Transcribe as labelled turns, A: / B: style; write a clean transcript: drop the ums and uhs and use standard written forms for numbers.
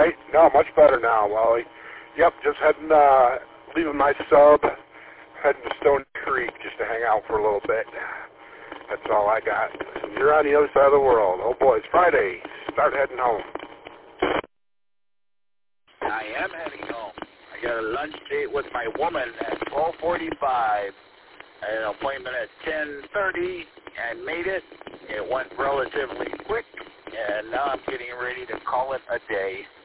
A: right? No, much better now, Wally. Yep, just heading, leaving my sub, heading to Stone Creek just to hang out for a little bit. That's all I got. You're on the other side of the world. Oh boy, it's Friday. Start heading home.
B: I am heading home. I got a lunch date with my woman at 12:45. I had an appointment at 10:30. I made it. It went relatively quick, and now I'm getting ready to call it a day.